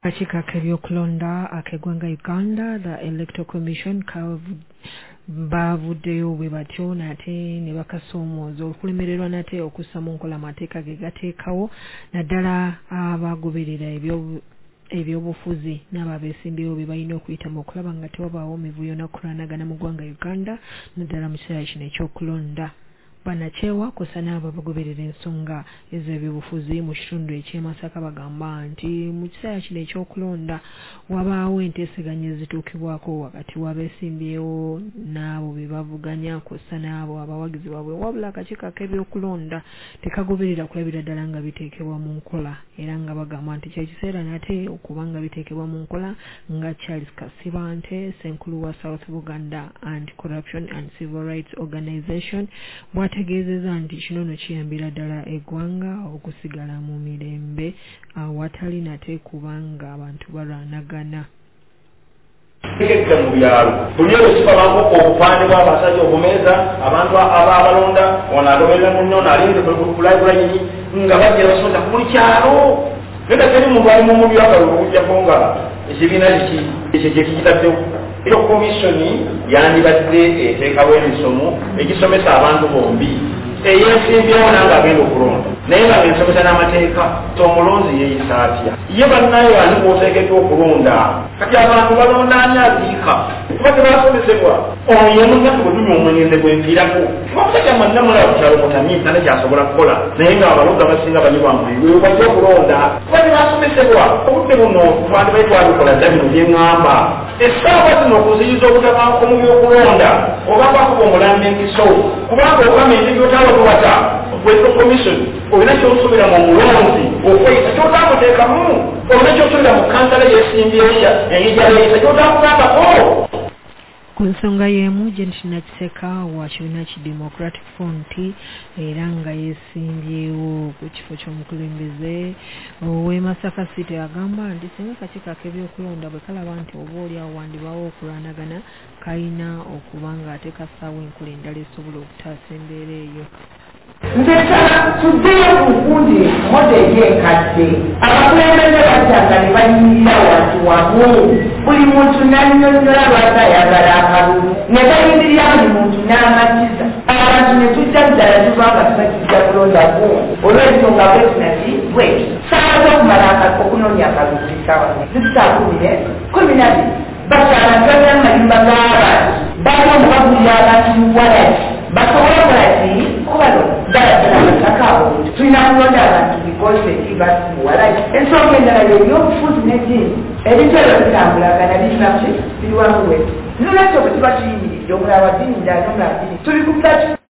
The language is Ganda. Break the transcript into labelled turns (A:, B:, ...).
A: Katika kebyokulonda ak'eggwanga Uganda, the Electoral Commission bavuddeyo bwe batyo nate ne bakasoomooza okulemererwa nate okussa mu nkola amateeka ge gateekawo naddala abagoberera ebyobufuzi n'abo abeesimbyewo be balina okuyitamu okulaba nga tewabaawo mivuyo n'okulanagana mu ggwanga Uganda naddala mu kiseera kino ekyokulonda. Banakyewa kussa n'abo abagoberera ensonga ez'ebyobufuzi mu kitundu eky'e Masaka bagamba nti mu kiseera kino ekyokulonda wabaawo enteeseganya ezituukibwako wakati w'abeesimbyewo n'abo be bavuganya kussa n'abo abawagizi baabwe wabula akakiiko ak'ebyokulonda tekagoberera kulabira ddala nga biteekebwa mu nkola era nga bagamba nti kye kiseera nate okuba nga biteekebwa mu nkola nga Charles Kasibante Ssenkulu wa South Buganda Anti-Corruption and Civil Rights Organization ategeezezza nti kino no kiyambira ddala eggwanga okusigala mu mirembe awatali nate kubanga abantu balwanagana.
B: Tekeka mu byalo buli ero kibalanko obupande bw'abasajja obumeeza abantu abalonda ono agoberera mu nnyo alinze ku library nga bajja basonda ku buli kyalo era teri muntu ali mu mubi akalujjako nga ekibiina ekyo kye kikitaddewo. Ero komisioni yandibadde eteekawo emisomo egisomesa abantu bombi eyeesimbyewo nange agenda okulonda naye nga ensomesa n'amateeka omulonzi yeeyisa atya ye bannayo ani bw'oteekeddwa okulonda kati abantu balonda ani aziika kuba tebasomesebwa ono ye munnaffe bwe tunywa omwenyenze gwenviirako omusajja mwenna mulaba kyalo mutamyiisa nekyasobola kukola naye nga abalonzi abasinga banyibwambuliwe bajja okulonda kuba tebasomesebwa obudde buno twandibaye twabikola dda bino byeŋŋamba essaawa zino okuziyiza obutabanko mu byokulonda oba kwakuba omulambo empiso kubanga okama entegyotaalo tuwata bwetto komisioni olina kyosuubira mu mulonzi okweyisa kyotamuteekamu olina kyosuubira mu kansala yeesimbyewo eyijaleeyisa kyotakugambako.
A: Ku nsonga y'emu Janet Nakiseka wa kibiina ki Democratic Front era nga yeesimbyewo ku kifo ky'omukulembeze ow'e Masaka City agamba nti singa akakiiko ak'ebyokulonda bwe kalaba nti oba oliawo wandibaawo okulwanagana kalina okuba ng'ate kassaawo enkola endala esobola okutaasa embeera eyo.
C: Ndetala tuddeyo ku nkundi moteri enkadde abakulembeze batyanga ne bayimirira wantu wamu buli muntu n'annyonnyola lwaki ayagala akalulu ne bayimirira buli muntu n'amatiza abantu ne tujja ddala tubanga tubakijja kulondako olw'ensonga bwetinati bweti saawa z'okumala okunoonya akalulu zisaawa zisaakumire 12 bakyala ntwalira mu mayumba g'abantu balina omubagulira abantu mu walati basobola okola ki kubalo ddala ddala amasaka abo tulina kulonda abantu bikoze kibasimuwalaki ensonga endala y'ebyobufuzi n'eddiini ebintu ebyo bitambulagana biribaki biri wamu wetu nolwekyo bwe tuba tuyimiridde omulala wa ddiini ndala n'omulala ddiini tubikubira